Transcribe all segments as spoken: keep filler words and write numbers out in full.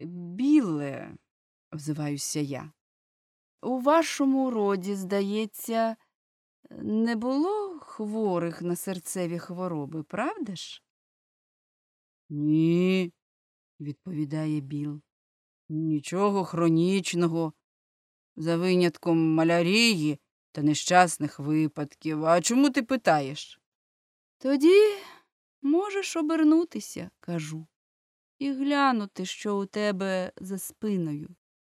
Білле, взиваюся я, у вашому роді, здається, не було хворих на серцеві хвороби, правда ж? Ні, відповідає Біл. Нічого хронічного, за винятком малярії та нещасних випадків. А чому ти питаєш? Тоді можеш обернутися, кажу, і глянути, що у тебе за спиною.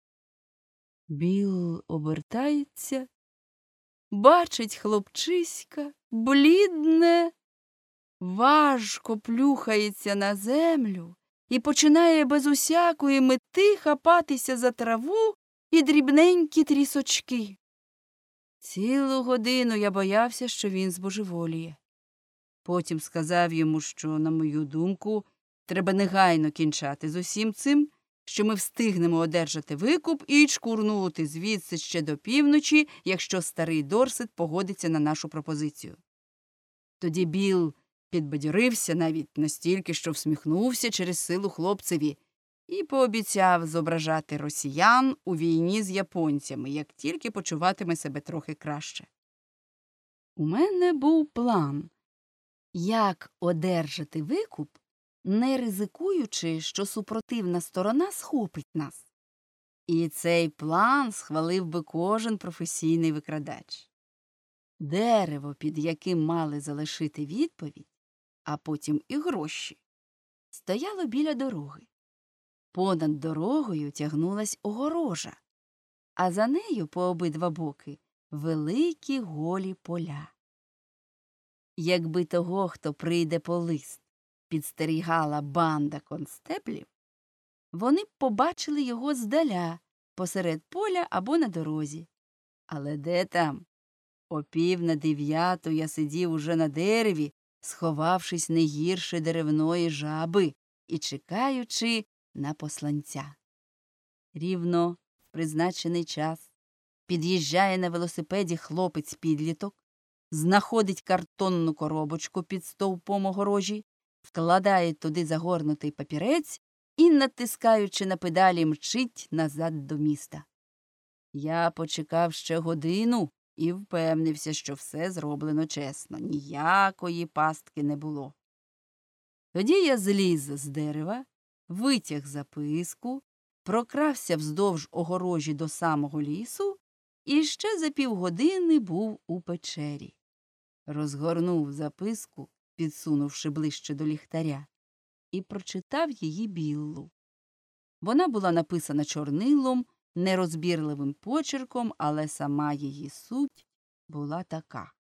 Біл обертається, бачить хлопчиська, блідне, важко плюхається на землю і починає без усякої мети хапатися за траву і дрібненькі трісочки. Цілу годину я боявся, що він збожеволіє. Потім сказав йому, що, на мою думку, треба негайно кінчати з усім цим, що ми встигнемо одержати викуп і чкурнути звідси ще до півночі, якщо старий Дорсет погодиться на нашу пропозицію. Тоді Біл підбадьорився навіть настільки, що всміхнувся через силу хлопцеві і пообіцяв зображати росіян у війні з японцями, як тільки почуватиме себе трохи краще. У мене був план, як одержати викуп, не ризикуючи, що супротивна сторона схопить нас. І цей план схвалив би кожен професійний викрадач. Дерево, під яким мали залишити відповідь, а потім і гроші, стояло біля дороги. Понад дорогою тягнулась огорожа, а за нею по обидва боки великі голі поля. Якби того, хто прийде по лист, підстерігала банда констеблів, вони б побачили його здаля, посеред поля або на дорозі. Але де там? О пів на дев'яту я сидів уже на дереві, сховавшись не гірше деревної жаби і чекаючи на посланця. Рівно в призначений час під'їжджає на велосипеді хлопець-підліток, знаходить картонну коробочку під стовпом огорожі, вкладає туди загорнутий папірець і, натискаючи на педалі, мчить назад до міста. Я почекав ще годину і впевнився, що все зроблено чесно, ніякої пастки не було. Тоді я зліз з дерева, витяг записку, прокрався вздовж огорожі до самого лісу і ще за півгодини був у печері. Розгорнув записку, підсунувши ближче до ліхтаря, і прочитав її Біллу. Вона була написана чорнилом, нерозбірливим почерком, але сама її суть була така.